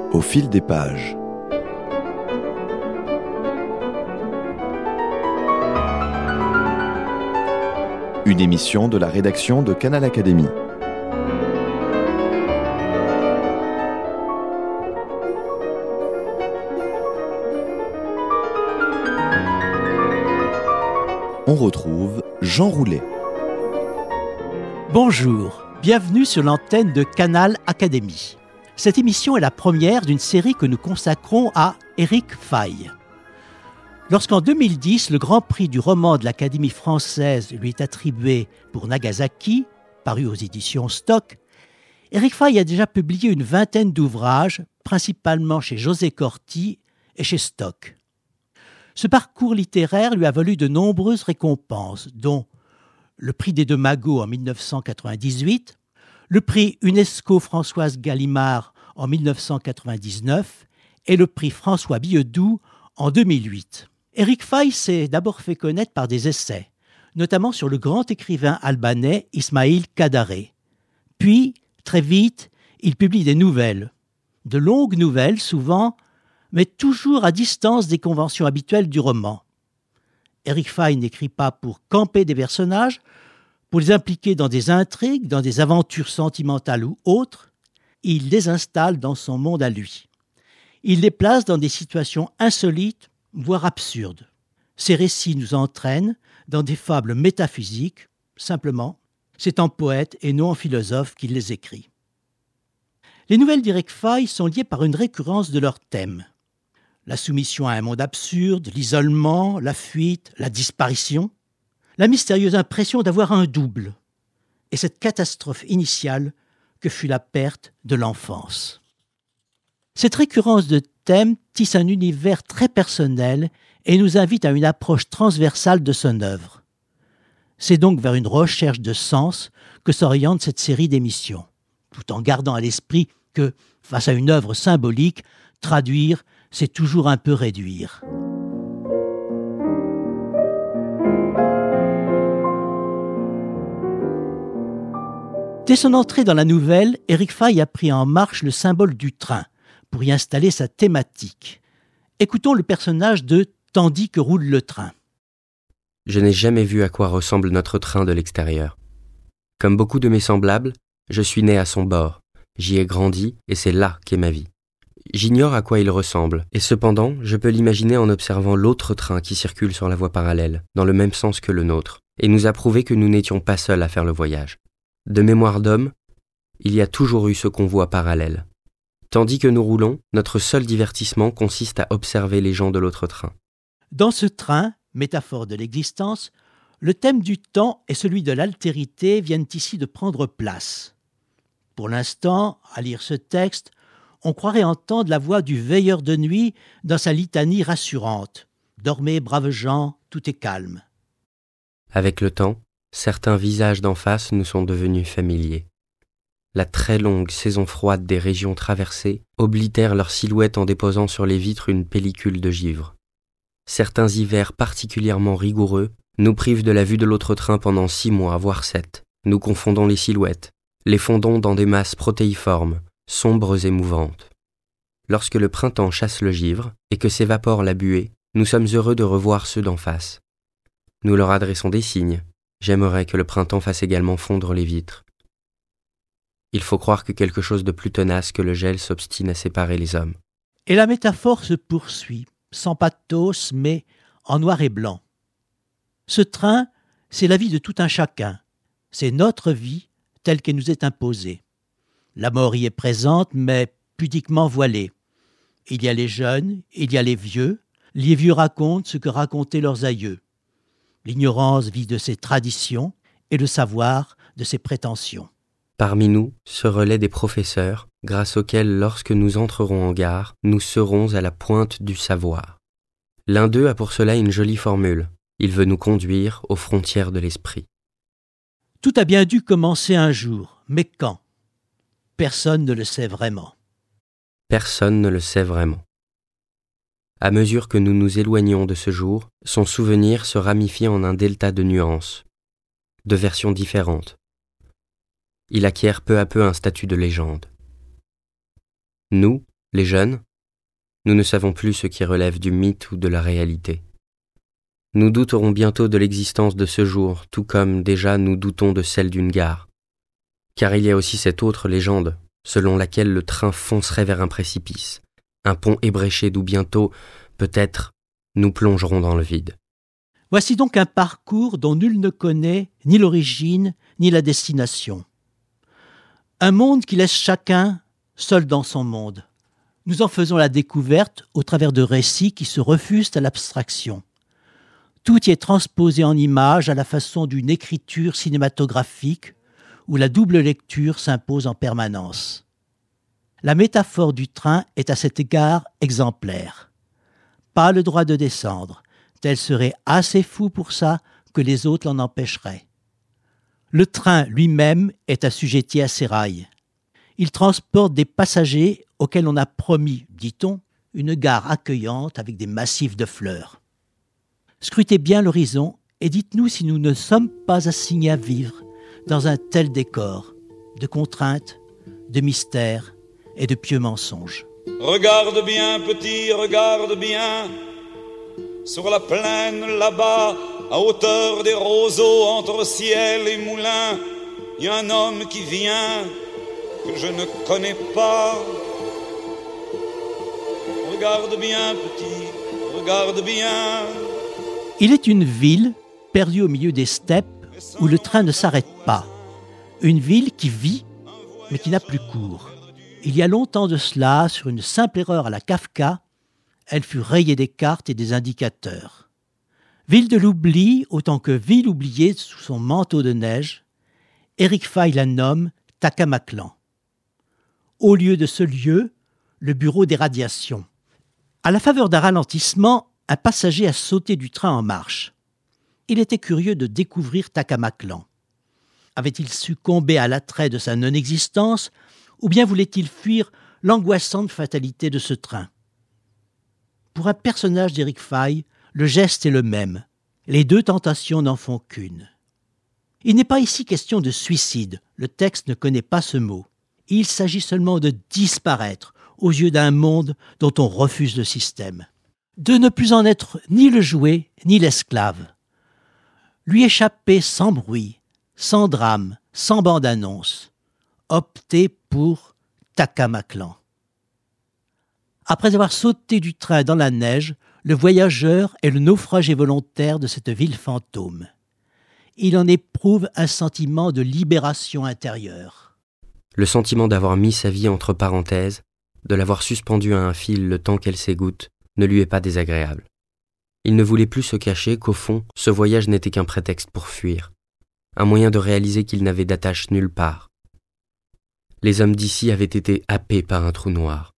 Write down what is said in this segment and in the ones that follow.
Au fil des pages. Une émission de la rédaction de Canal Académie. On retrouve Jean Roulet. Bonjour, bienvenue sur l'antenne de Canal Académie. Cette émission est la première d'une série que nous consacrons à Éric Faye. Lorsqu'en 2010, le Grand Prix du roman de l'Académie française lui est attribué pour Nagasaki, paru aux éditions Stock, Éric Faye a déjà publié une vingtaine d'ouvrages, principalement chez José Corti et chez Stock. Ce parcours littéraire lui a valu de nombreuses récompenses, dont le prix des Deux Magots en 1998, le prix UNESCO Françoise Gallimard en 1999 et le prix François Billedoux en 2008. Éric Faye s'est d'abord fait connaître par des essais, notamment sur le grand écrivain albanais Ismail Kadare. Puis, très vite, il publie des nouvelles, de longues nouvelles souvent, mais toujours à distance des conventions habituelles du roman. Éric Faye n'écrit pas pour camper des personnages, pour les impliquer dans des intrigues, dans des aventures sentimentales ou autres, il les installe dans son monde à lui. Il les place dans des situations insolites, voire absurdes. Ces récits nous entraînent dans des fables métaphysiques, simplement, c'est en poète et non en philosophe qu'il les écrit. Les nouvelles d'Éric Faye sont liées par une récurrence de leur thème. La soumission à un monde absurde, l'isolement, la fuite, la disparition, la mystérieuse impression d'avoir un double, et cette catastrophe initiale que fut la perte de l'enfance. Cette récurrence de thèmes tisse un univers très personnel et nous invite à une approche transversale de son œuvre. C'est donc vers une recherche de sens que s'oriente cette série d'émissions, tout en gardant à l'esprit que, face à une œuvre symbolique, traduire, c'est toujours un peu réduire. Dès son entrée dans la nouvelle, Éric Faye a pris en marche le symbole du train pour y installer sa thématique. Écoutons le personnage de « Tandis que roule le train ». Je n'ai jamais vu à quoi ressemble notre train de l'extérieur. Comme beaucoup de mes semblables, je suis né à son bord. J'y ai grandi et c'est là qu'est ma vie. J'ignore à quoi il ressemble, et cependant, je peux l'imaginer en observant l'autre train qui circule sur la voie parallèle, dans le même sens que le nôtre, et nous a prouvé que nous n'étions pas seuls à faire le voyage. De mémoire d'homme, il y a toujours eu ce convoi parallèle. Tandis que nous roulons, notre seul divertissement consiste à observer les gens de l'autre train. Dans ce train, métaphore de l'existence, le thème du temps et celui de l'altérité viennent ici de prendre place. Pour l'instant, à lire ce texte, on croirait entendre la voix du veilleur de nuit dans sa litanie rassurante. « Dormez, braves gens, tout est calme. » Avec le temps, certains visages d'en face nous sont devenus familiers. La très longue saison froide des régions traversées oblitère leurs silhouettes en déposant sur les vitres une pellicule de givre. Certains hivers particulièrement rigoureux nous privent de la vue de l'autre train pendant 6 mois, voire 7. Nous confondons les silhouettes, les fondons dans des masses protéiformes, sombres et mouvantes. Lorsque le printemps chasse le givre et que s'évapore la buée, nous sommes heureux de revoir ceux d'en face. Nous leur adressons des signes. J'aimerais que le printemps fasse également fondre les vitres. Il faut croire que quelque chose de plus tenace que le gel s'obstine à séparer les hommes. Et la métaphore se poursuit, sans pathos, mais en noir et blanc. Ce train, c'est la vie de tout un chacun. C'est notre vie telle qu'elle nous est imposée. La mort y est présente, mais pudiquement voilée. Il y a les jeunes, il y a les vieux. Les vieux racontent ce que racontaient leurs aïeux. L'ignorance vit de ses traditions et le savoir de ses prétentions. Parmi nous se relaient des professeurs, grâce auxquels, lorsque nous entrerons en gare, nous serons à la pointe du savoir. L'un d'eux a pour cela une jolie formule. Il veut nous conduire aux frontières de l'esprit. Tout a bien dû commencer un jour, mais quand ? Personne ne le sait vraiment. Personne ne le sait vraiment. À mesure que nous nous éloignons de ce jour, son souvenir se ramifie en un delta de nuances, de versions différentes. Il acquiert peu à peu un statut de légende. Nous, Les jeunes, nous ne savons plus ce qui relève du mythe ou de la réalité. Nous douterons bientôt de l'existence de ce jour, tout comme déjà nous doutons de celle d'une gare. Car il y a aussi cette autre légende, selon laquelle le train foncerait vers un précipice, un pont ébréché d'où bientôt, peut-être, nous plongerons dans le vide. Voici donc un parcours dont nul ne connaît ni l'origine ni la destination. Un monde qui laisse chacun seul dans son monde. Nous en faisons la découverte au travers de récits qui se refusent à l'abstraction. Tout y est transposé en images à la façon d'une écriture cinématographique où la double lecture s'impose en permanence. La métaphore du train est à cet égard exemplaire. Pas le droit de descendre, tel serait assez fou pour ça que les autres l'en empêcheraient. Le train lui-même est assujetti à ses rails. Il transporte des passagers auxquels on a promis, dit-on, une gare accueillante avec des massifs de fleurs. Scrutez bien l'horizon et dites-nous si nous ne sommes pas assignés à vivre dans un tel décor de contraintes, de mystères et de pieux mensonges. Regarde bien, petit, regarde bien. Sur la plaine, là-bas, à hauteur des roseaux, entre ciel et moulin, il y a un homme qui vient, que je ne connais pas. Regarde bien, petit, regarde bien. Il est une ville perdue au milieu des steppes où le train ne s'arrête pas. Une ville qui vit, mais qui n'a plus cours. Il y a longtemps de cela, sur une simple erreur à la Kafka, elle fut rayée des cartes et des indicateurs. Ville de l'oubli, autant que ville oubliée sous son manteau de neige, Éric Faille la nomme Takamaklan. Au lieu de ce lieu, le bureau des radiations. À la faveur d'un ralentissement, un passager a sauté du train en marche. Il était curieux de découvrir Takamaklan. Avait-il succombé à l'attrait de sa non-existence, ou bien voulait-il fuir l'angoissante fatalité de ce train? Pour un personnage d'Éric Faille, le geste est le même. Les deux tentations n'en font qu'une. Il n'est pas ici question de suicide, le texte ne connaît pas ce mot. Il s'agit seulement de disparaître aux yeux d'un monde dont on refuse le système. De ne plus en être ni le jouet, ni l'esclave. Lui échapper sans bruit, sans drame, sans bande-annonce. Opter pour Takamaklan. Après avoir sauté du train dans la neige, le voyageur est le naufragé volontaire de cette ville fantôme. Il en éprouve un sentiment de libération intérieure. Le sentiment d'avoir mis sa vie entre parenthèses, de l'avoir suspendue à un fil le temps qu'elle s'égoutte, ne lui est pas désagréable. Il ne voulait plus se cacher qu'au fond, ce voyage n'était qu'un prétexte pour fuir, un moyen de réaliser qu'il n'avait d'attache nulle part. Les hommes d'ici avaient été happés par un trou noir.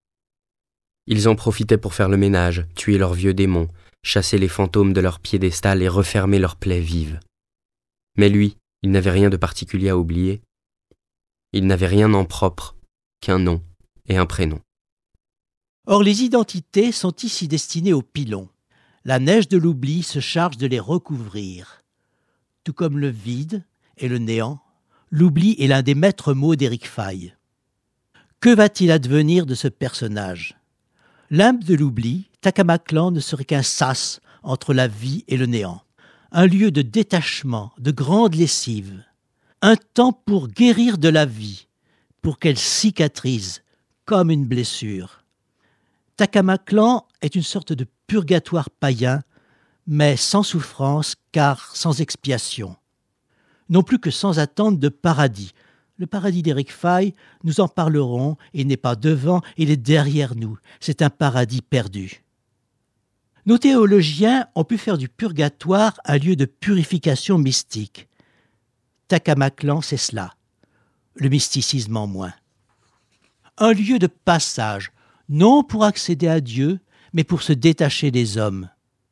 Ils en profitaient pour faire le ménage, tuer leurs vieux démons, chasser les fantômes de leur piédestal et refermer leurs plaies vives. Mais lui, il n'avait rien de particulier à oublier. Il n'avait rien en propre qu'un nom et un prénom. Or, les identités sont ici destinées aux pilons. La neige de l'oubli se charge de les recouvrir. Tout comme le vide et le néant, l'oubli est l'un des maîtres mots d'Éric Faille. Que va-t-il advenir de ce personnage? L'âme de l'oubli, Takamaklan ne serait qu'un sas entre la vie et le néant. Un lieu de détachement, de grande lessive. Un temps pour guérir de la vie, pour qu'elle cicatrise, comme une blessure. Takamaklan est une sorte de purgatoire païen, mais sans souffrance car sans expiation. Non plus que sans attente de paradis. Le paradis d'Éric Faille, nous en parlerons, il n'est pas devant, il est derrière nous. C'est un paradis perdu. Nos théologiens ont pu faire du purgatoire un lieu de purification mystique. Takamaklan, c'est cela. Le mysticisme en moins. Un lieu de passage, non pour accéder à Dieu, mais pour se détacher des hommes.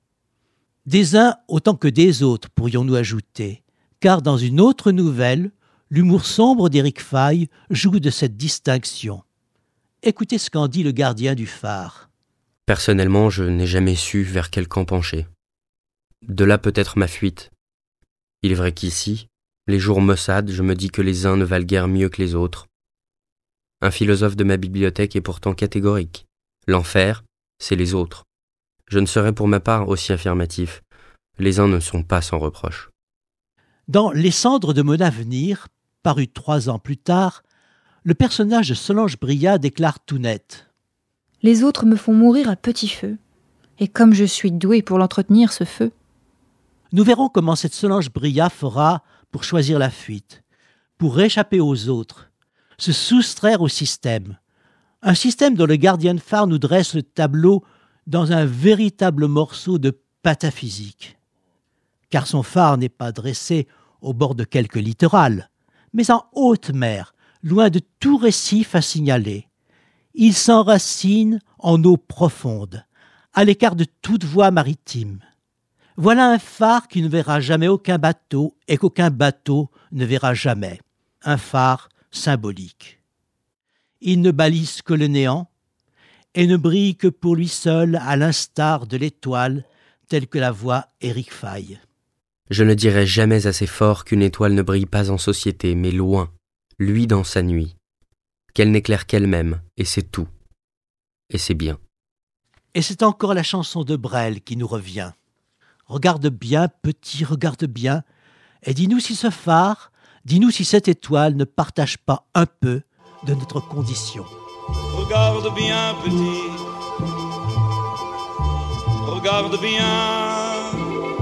Des uns autant que des autres, pourrions-nous ajouter, car dans une autre nouvelle, l'humour sombre d'Éric Faille joue de cette distinction. Écoutez ce qu'en dit le gardien du phare. Personnellement, je n'ai jamais su vers quel camp pencher. De là peut-être ma fuite. Il est vrai qu'ici, les jours maussades, je me dis que les uns ne valent guère mieux que les autres. Un philosophe de ma bibliothèque est pourtant catégorique. L'enfer, c'est les autres. Je ne serai pour ma part aussi affirmatif. Les uns ne sont pas sans reproche. Dans Les cendres de mon avenir, paru 3 ans plus tard, le personnage de Solange Brillat déclare tout net. Les autres me font mourir à petit feu. Et comme je suis douée pour l'entretenir, ce feu. Nous verrons comment cette Solange Brillat fera pour choisir la fuite, pour échapper aux autres, se soustraire au système. Un système dont le gardien de phare nous dresse le tableau dans un véritable morceau de pataphysique. Car son phare n'est pas dressé au bord de quelque littoral, mais en haute mer, loin de tout récif à signaler. Il s'enracine en eau profonde, à l'écart de toute voie maritime. Voilà un phare qui ne verra jamais aucun bateau et qu'aucun bateau ne verra jamais. Un phare symbolique. Il ne balise que le néant et ne brille que pour lui seul à l'instar de l'étoile telle que la voit Éric Faye. Je ne dirai jamais assez fort qu'une étoile ne brille pas en société, mais loin, lui dans sa nuit. Qu'elle n'éclaire qu'elle-même, et c'est tout. Et c'est bien. Et c'est encore la chanson de Brel qui nous revient. Regarde bien, petit, regarde bien, et dis-nous si ce phare, dis-nous si cette étoile ne partage pas un peu de notre condition. Regarde bien, petit, regarde bien.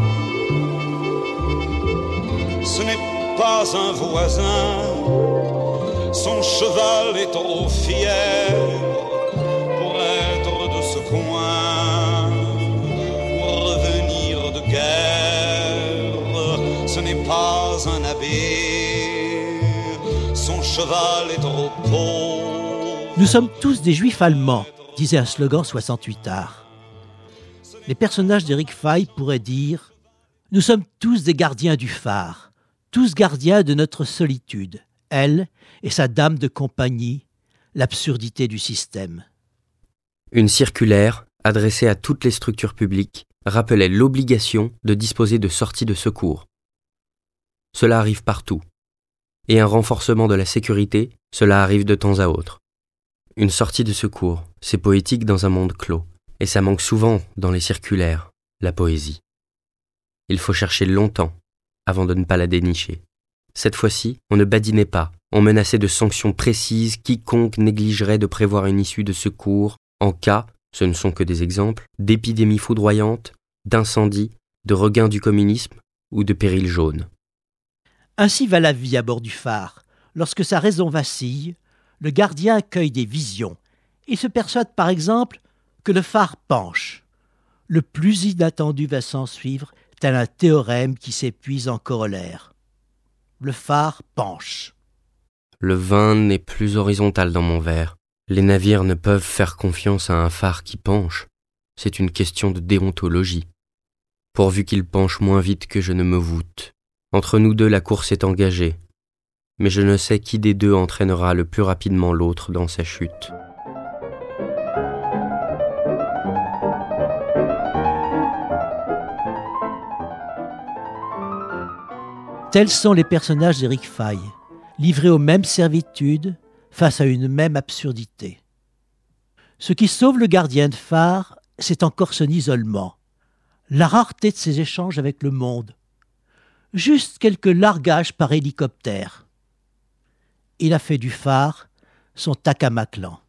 Ce n'est pas un voisin, son cheval est trop fier pour être de ce coin, pour revenir de guerre. Ce n'est pas un abbé, son cheval est trop pauvre. Nous sommes tous des juifs allemands, disait un slogan 68 art. Les personnages d'Éric Faye pourraient dire « Nous sommes tous des gardiens du phare, tous gardiens de notre solitude, elle et sa dame de compagnie, l'absurdité du système. » Une circulaire, adressée à toutes les structures publiques, rappelait l'obligation de disposer de sorties de secours. Cela arrive partout. Et un renforcement de la sécurité, cela arrive de temps à autre. Une sortie de secours, c'est poétique dans un monde clos, et ça manque souvent dans les circulaires, la poésie. Il faut chercher longtemps avant de ne pas la dénicher. Cette fois-ci, on ne badinait pas, on menaçait de sanctions précises quiconque négligerait de prévoir une issue de secours en cas, ce ne sont que des exemples, d'épidémies foudroyantes, d'incendies, de regain du communisme ou de périls jaunes. Ainsi va la vie à bord du phare. Lorsque sa raison vacille, le gardien accueille des visions. Il se persuade par exemple que le phare penche. Le plus inattendu va s'ensuivre, tel un théorème qui s'épuise en corollaire. Le phare penche. Le vin n'est plus horizontal dans mon verre. Les navires ne peuvent faire confiance à un phare qui penche. C'est une question de déontologie. Pourvu qu'il penche moins vite que je ne me voûte. Entre nous deux, la course est engagée. Mais je ne sais qui des deux entraînera le plus rapidement l'autre dans sa chute. Tels sont les personnages d'Éric Faye, livrés aux mêmes servitudes, face à une même absurdité. Ce qui sauve le gardien de phare, c'est encore son isolement, la rareté de ses échanges avec le monde, juste quelques largages par hélicoptère. Il a fait du phare son Takamaklan.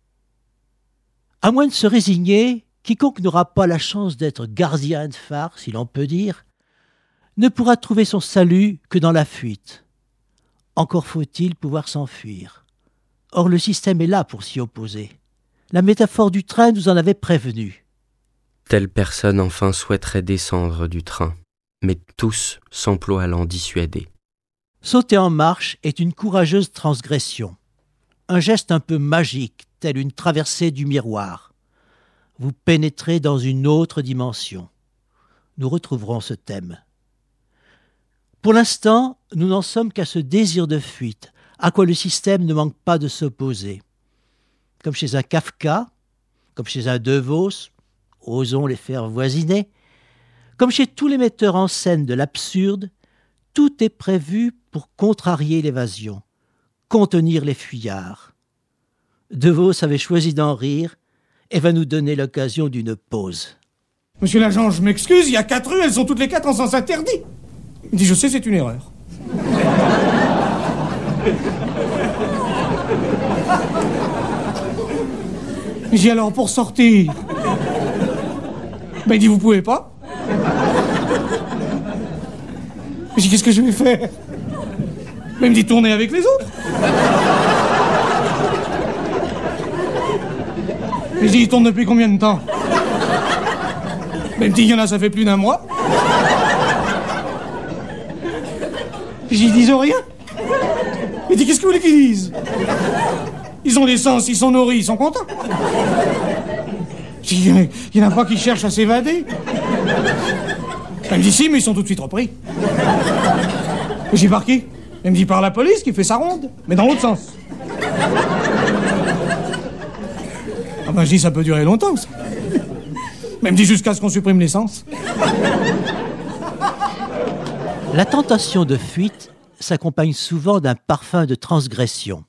À moins de se résigner, quiconque n'aura pas la chance d'être gardien de phare, si l'on peut dire, ne pourra trouver son salut que dans la fuite. Encore faut-il pouvoir s'enfuir. Or le système est là pour s'y opposer. La métaphore du train nous en avait prévenu. Telle personne enfin souhaiterait descendre du train, mais tous s'emploient à l'en dissuader. Sauter en marche est une courageuse transgression. Un geste un peu magique, tel une traversée du miroir. Vous pénétrez dans une autre dimension. Nous retrouverons ce thème. Pour l'instant, nous n'en sommes qu'à ce désir de fuite, à quoi le système ne manque pas de s'opposer. Comme chez un Kafka, comme chez un De Vos, osons les faire voisiner, comme chez tous les metteurs en scène de l'absurde, tout est prévu pour contrarier l'évasion, contenir les fuyards. De Vos avait choisi d'en rire et va nous donner l'occasion d'une pause. Monsieur l'agent, je m'excuse, il y a 4 rues, elles sont toutes les 4 en sens interdit. Il dit, je sais, c'est une erreur. J'ai dit, alors pour sortir. Ben, il dit, vous pouvez pas. J'ai dit, qu'est-ce que je vais faire? Ben, il me dit, tournez avec les autres. J'ai dit, il tourne depuis combien de temps? Ben, il me dit, il y en a, ça fait plus d'1 mois. J'ai dit, ils disent rien. Il dit, qu'est-ce que vous voulez qu'ils disent? Ils ont l'essence, ils sont nourris, ils sont contents. J'ai dit, il n'y en a pas qui cherchent à s'évader. Elle me dit, si, mais ils sont tout de suite repris. J'ai par qui? Elle me dit, par la police qui fait sa ronde, mais dans l'autre sens. Ah ben, je dis, ça peut durer longtemps, ça. Mais elle me dit, jusqu'à ce qu'on supprime l'essence. La tentation de fuite s'accompagne souvent d'un parfum de transgression.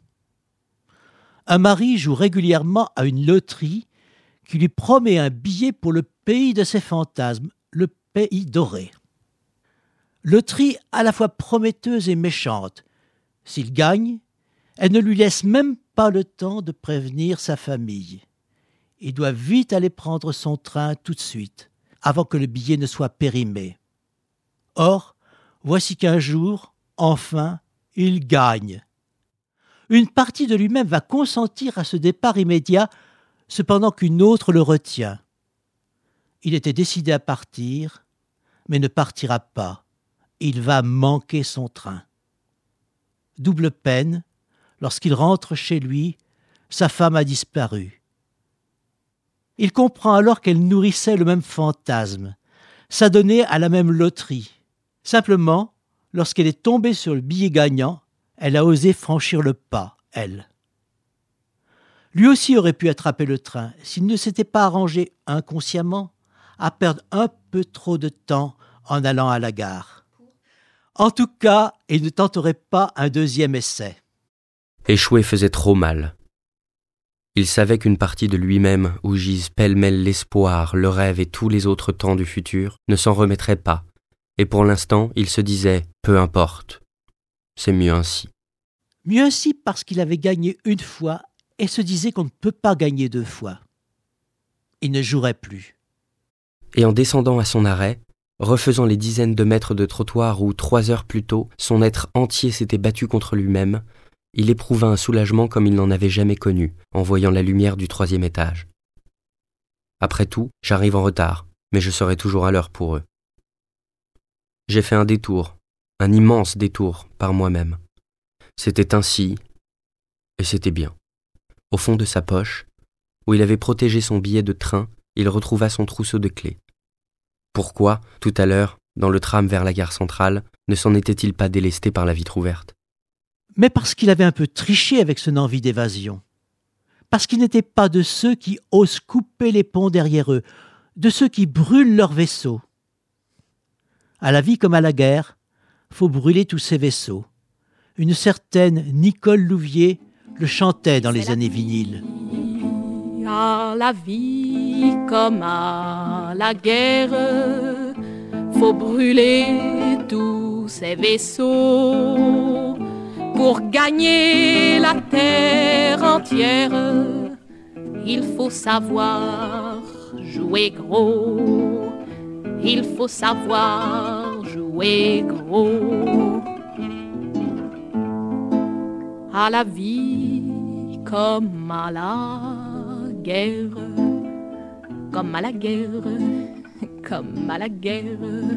Un mari joue régulièrement à une loterie qui lui promet un billet pour le pays de ses fantasmes, le pays doré. Loterie à la fois prometteuse et méchante. S'il gagne, elle ne lui laisse même pas le temps de prévenir sa famille. Il doit vite aller prendre son train tout de suite, avant que le billet ne soit périmé. Or, voici qu'un jour, enfin, il gagne. Une partie de lui-même va consentir à ce départ immédiat, cependant qu'une autre le retient. Il était décidé à partir, mais ne partira pas. Il va manquer son train. Double peine, lorsqu'il rentre chez lui, sa femme a disparu. Il comprend alors qu'elle nourrissait le même fantasme, s'adonnait à la même loterie. Simplement, lorsqu'elle est tombée sur le billet gagnant, elle a osé franchir le pas, elle. Lui aussi aurait pu attraper le train s'il ne s'était pas arrangé inconsciemment à perdre un peu trop de temps en allant à la gare. En tout cas, il ne tenterait pas un deuxième essai. Échouer faisait trop mal. Il savait qu'une partie de lui-même, où gisent pêle-mêle l'espoir, le rêve et tous les autres temps du futur, ne s'en remettrait pas. Et pour l'instant, il se disait « peu importe, c'est mieux ainsi ». Mieux ainsi parce qu'il avait gagné une fois et se disait qu'on ne peut pas gagner 2 fois. Il ne jouerait plus. Et en descendant à son arrêt, refaisant les dizaines de mètres de trottoir où 3 heures plus tôt, son être entier s'était battu contre lui-même, il éprouva un soulagement comme il n'en avait jamais connu, en voyant la lumière du 3e étage. Après tout, j'arrive en retard, mais je serai toujours à l'heure pour eux. J'ai fait un détour, un immense détour, par moi-même. C'était ainsi, et c'était bien. Au fond de sa poche, où il avait protégé son billet de train, il retrouva son trousseau de clés. Pourquoi, tout à l'heure, dans le tram vers la gare centrale, ne s'en était-il pas délesté par la vitre ouverte? Mais parce qu'il avait un peu triché avec son envie d'évasion. Parce qu'il n'était pas de ceux qui osent couper les ponts derrière eux, de ceux qui brûlent leurs vaisseaux. À la vie comme à la guerre, faut brûler tous ces vaisseaux. Une certaine Nicole Louvier le chantait dans les années vinyles. À la vie comme à la guerre, faut brûler tous ces vaisseaux. Pour gagner la terre entière, il faut savoir jouer gros. Il faut savoir jouer gros. À la vie comme à la guerre, comme à la guerre, comme à la guerre.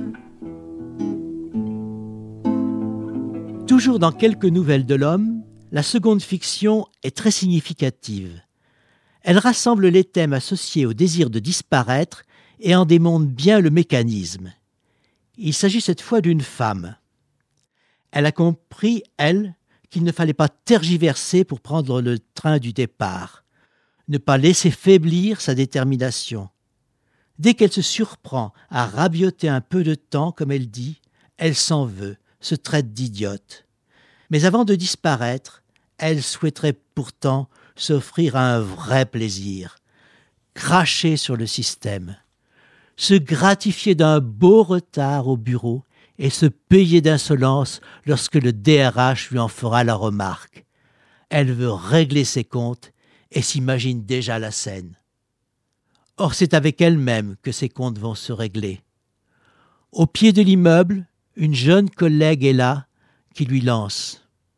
Toujours dans Quelques nouvelles de l'homme, la seconde fiction est très significative. Elle rassemble les thèmes associés au désir de disparaître et en démontre bien le mécanisme. Il s'agit cette fois d'une femme. Elle a compris, elle, qu'il ne fallait pas tergiverser pour prendre le train du départ, ne pas laisser faiblir sa détermination. Dès qu'elle se surprend à rabioter un peu de temps, comme elle dit, elle s'en veut, se traite d'idiote. Mais avant de disparaître, elle souhaiterait pourtant s'offrir un vrai plaisir, cracher sur le système, se gratifier d'un beau retard au bureau et se payer d'insolence lorsque le DRH lui en fera la remarque. Elle veut régler ses comptes et s'imagine déjà la scène. Or, c'est avec elle-même que ses comptes vont se régler. Au pied de l'immeuble, une jeune collègue est là qui lui lance.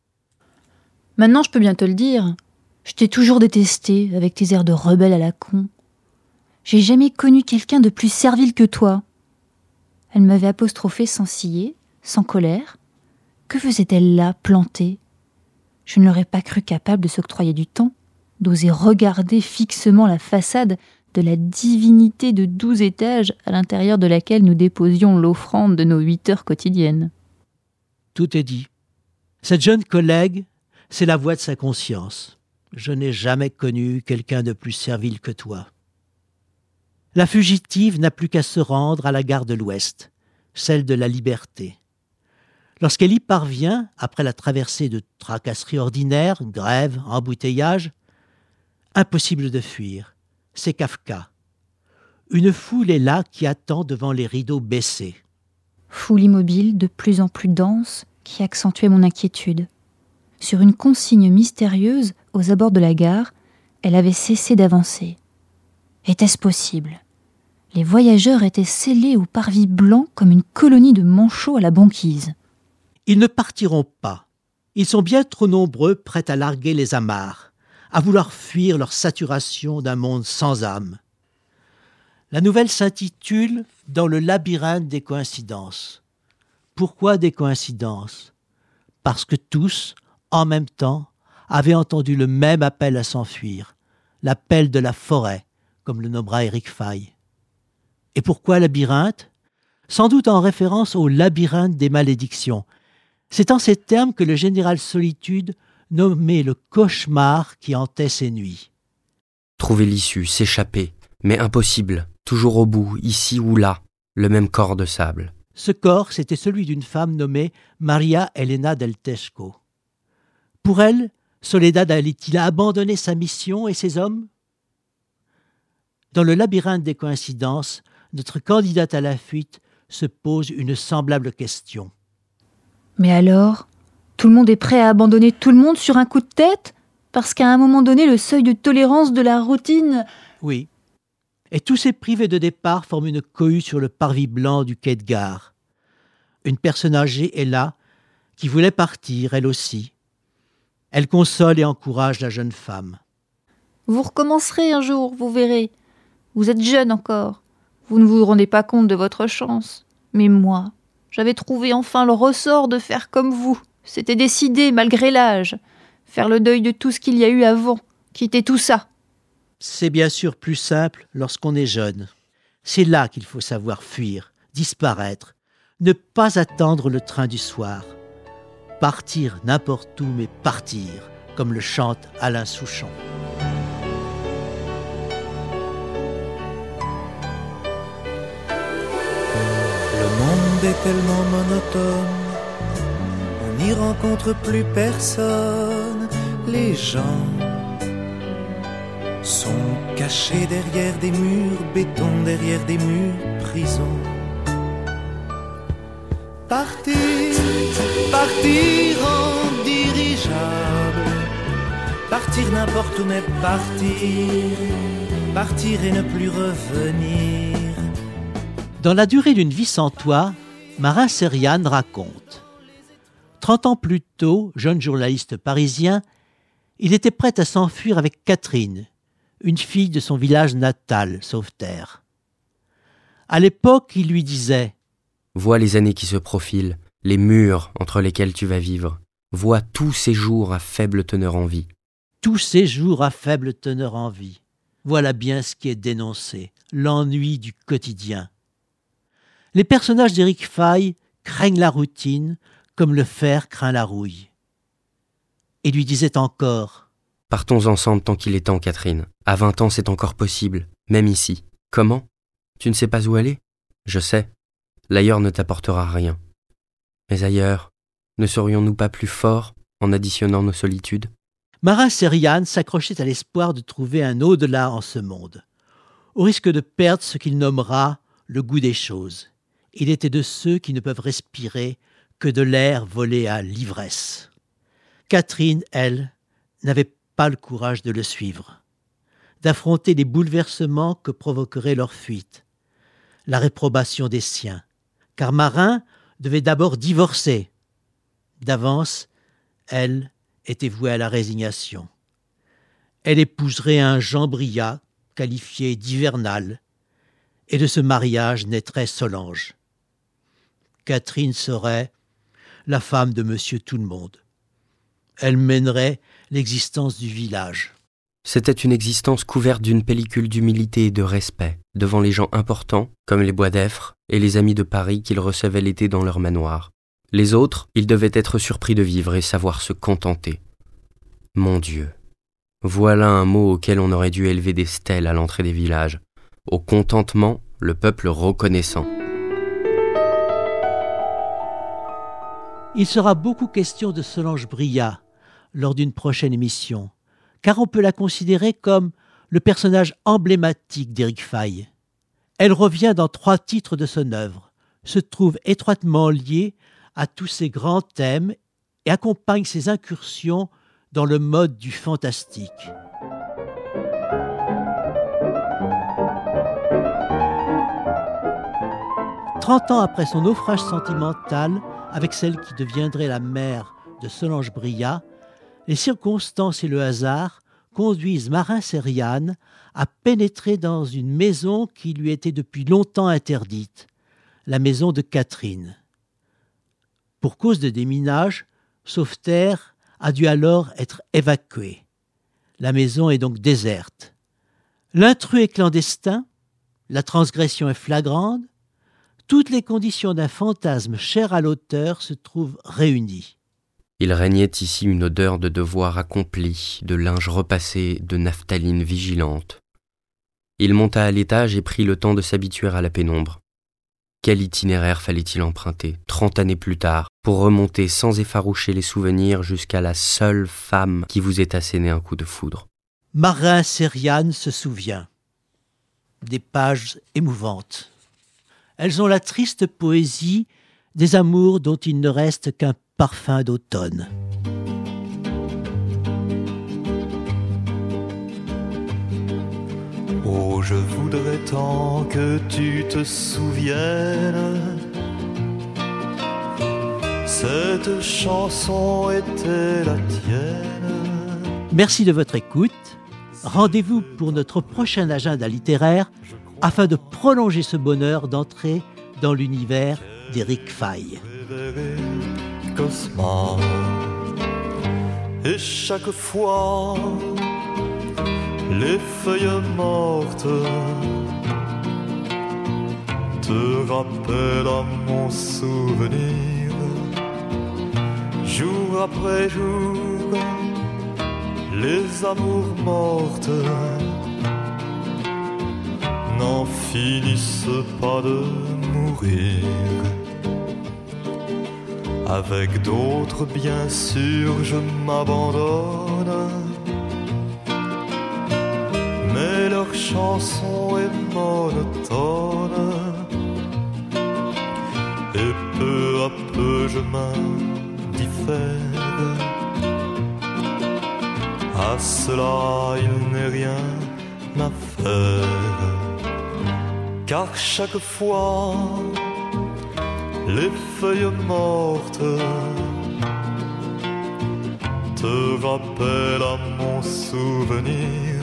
« Maintenant, je peux bien te le dire. Je t'ai toujours détesté avec tes airs de rebelle à la con. J'ai jamais connu quelqu'un de plus servile que toi. » Elle m'avait apostrophé sans ciller, sans colère. Que faisait-elle là, plantée ? Je ne l'aurais pas cru capable de s'octroyer du temps, d'oser regarder fixement la façade de la divinité de 12 étages à l'intérieur de laquelle nous déposions l'offrande de nos 8 heures quotidiennes. Tout est dit. Cette jeune collègue, c'est la voix de sa conscience. Je n'ai jamais connu quelqu'un de plus servile que toi. La fugitive n'a plus qu'à se rendre à la gare de l'Ouest, celle de la Liberté. Lorsqu'elle y parvient, après la traversée de tracasseries ordinaires, grèves, embouteillages, impossible de fuir. C'est Kafka. Une foule est là qui attend devant les rideaux baissés. Foule immobile, de plus en plus dense, qui accentuait mon inquiétude. Sur une consigne mystérieuse, aux abords de la gare, elle avait cessé d'avancer. Était-ce possible ? Les voyageurs étaient scellés au parvis blanc comme une colonie de manchots à la banquise. Ils ne partiront pas. Ils sont bien trop nombreux, prêts à larguer les amarres, à vouloir fuir leur saturation d'un monde sans âme. La nouvelle s'intitule « Dans le labyrinthe des coïncidences ». Pourquoi des coïncidences ? Parce que tous, en même temps, avaient entendu le même appel à s'enfuir, l'appel de la forêt, comme le nommera Éric Faye. Et pourquoi labyrinthe ? Sans doute en référence au labyrinthe des malédictions. C'est en ces termes que le général Solitude nommait le cauchemar qui hantait ses nuits. Trouver l'issue, s'échapper, mais impossible, toujours au bout, ici ou là, le même corps de sable. Ce corps, c'était celui d'une femme nommée Maria Elena del Tesco. Pour elle, Soledad allait-il abandonner sa mission et ses hommes ? Dans le labyrinthe des coïncidences, notre candidate à la fuite se pose une semblable question. Mais alors, tout le monde est prêt à abandonner tout le monde sur un coup de tête ? Parce qu'à un moment donné, le seuil de tolérance de la routine... Oui. Et tous ces privés de départ forment une cohue sur le parvis blanc du quai de gare. Une personne âgée est là, qui voulait partir, elle aussi. Elle console et encourage la jeune femme. Vous recommencerez un jour, vous verrez. Vous êtes jeune encore. Vous ne vous rendez pas compte de votre chance. Mais moi, j'avais trouvé enfin le ressort de faire comme vous. C'était décidé, malgré l'âge. Faire le deuil de tout ce qu'il y a eu avant. Quitter tout ça. C'est bien sûr plus simple lorsqu'on est jeune. C'est là qu'il faut savoir fuir, disparaître, ne pas attendre le train du soir. Partir n'importe où, mais partir, comme le chante Alain Souchon. Le monde est tellement monotone, on n'y rencontre plus personne. Les gens sont cachés derrière des murs, béton derrière des murs, prison. Partir, partir en dirigeable, partir n'importe où mais partir et ne plus revenir. Dans La durée d'une vie sans toi, Marin Serian raconte. 30 ans plus tôt, jeune journaliste parisien, il était prêt à s'enfuir avec Catherine, une fille de son village natal, Sauveterre. À l'époque, il lui disait « Vois les années qui se profilent, les murs entre lesquels tu vas vivre. Vois tous ces jours à faible teneur en vie. » Tous ces jours à faible teneur en vie. Voilà bien ce qui est dénoncé, l'ennui du quotidien. Les personnages d'Éric Faye craignent la routine comme le fer craint la rouille. Et lui disait encore « Partons ensemble tant qu'il est temps, Catherine. À 20 ans, c'est encore possible, même ici. Comment ? Tu ne sais pas où aller ? Je sais. L'ailleurs ne t'apportera rien. Mais ailleurs, ne serions-nous pas plus forts en additionnant nos solitudes ? Marin Seriane s'accrochait à l'espoir de trouver un au-delà en ce monde, au risque de perdre ce qu'il nommera le goût des choses. Il était de ceux qui ne peuvent respirer que de l'air volé à l'ivresse. Catherine, elle, n'avait pas le courage de le suivre, d'affronter les bouleversements que provoquerait leur fuite, la réprobation des siens, car Marin devait d'abord divorcer. D'avance, elle était vouée à la résignation. Elle épouserait un Jean Brillat, qualifié d'hivernal, et de ce mariage naîtrait Solange. Catherine serait la femme de Monsieur Tout-le-Monde. Elle mènerait l'existence du village. C'était une existence couverte d'une pellicule d'humilité et de respect devant les gens importants, comme les Boisdeffre et les amis de Paris qu'ils recevaient l'été dans leur manoir. Les autres, ils devaient être surpris de vivre et savoir se contenter. Mon Dieu, voilà un mot auquel on aurait dû élever des stèles à l'entrée des villages. Au contentement, le peuple reconnaissant. Il sera beaucoup question de Solange Brillat lors d'une prochaine émission, car on peut la considérer comme le personnage emblématique d'Éric Faye. Elle revient dans 3 titres de son œuvre, se trouve étroitement liée à tous ses grands thèmes et accompagne ses incursions dans le mode du fantastique. « 30 ans après son naufrage sentimental, avec celle qui deviendrait la mère de Solange Brillat, les circonstances et le hasard conduisent Marin Seriane à pénétrer dans une maison qui lui était depuis longtemps interdite, la maison de Catherine. Pour cause de déminage, Sauveterre a dû alors être évacué. La maison est donc déserte. L'intrus est clandestin, la transgression est flagrante, toutes les conditions d'un fantasme cher à l'auteur se trouvent réunies. Il régnait ici une odeur de devoir accompli, de linge repassé, de naphtaline vigilante. Il monta à l'étage et prit le temps de s'habituer à la pénombre. Quel itinéraire fallait-il emprunter, 30 années plus tard, pour remonter sans effaroucher les souvenirs jusqu'à la seule femme qui vous ait asséné un coup de foudre. Marin Seriane se souvient. Des pages émouvantes. Elles ont la triste poésie des amours dont il ne reste qu'un parfum d'automne. Oh, je voudrais tant que tu te souviennes. Cette chanson était la tienne. Merci de votre écoute. Rendez-vous pour notre prochain agenda littéraire afin de prolonger ce bonheur d'entrer dans l'univers d'Éric Faye. Cosma. Et chaque fois, les feuilles mortes te rappellent à mon souvenir. Jour après jour, les amours mortes n'en finissent pas de mourir. Avec d'autres, bien sûr, je m'abandonne, mais leur chanson est monotone, et peu à peu je m'indiffère. À cela, il n'est rien à faire, car chaque fois, les feuilles mortes te rappellent à mon souvenir.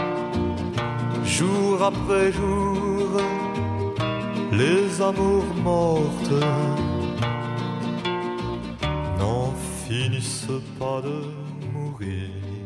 Jour après jour, les amours mortes n'en finissent pas de mourir.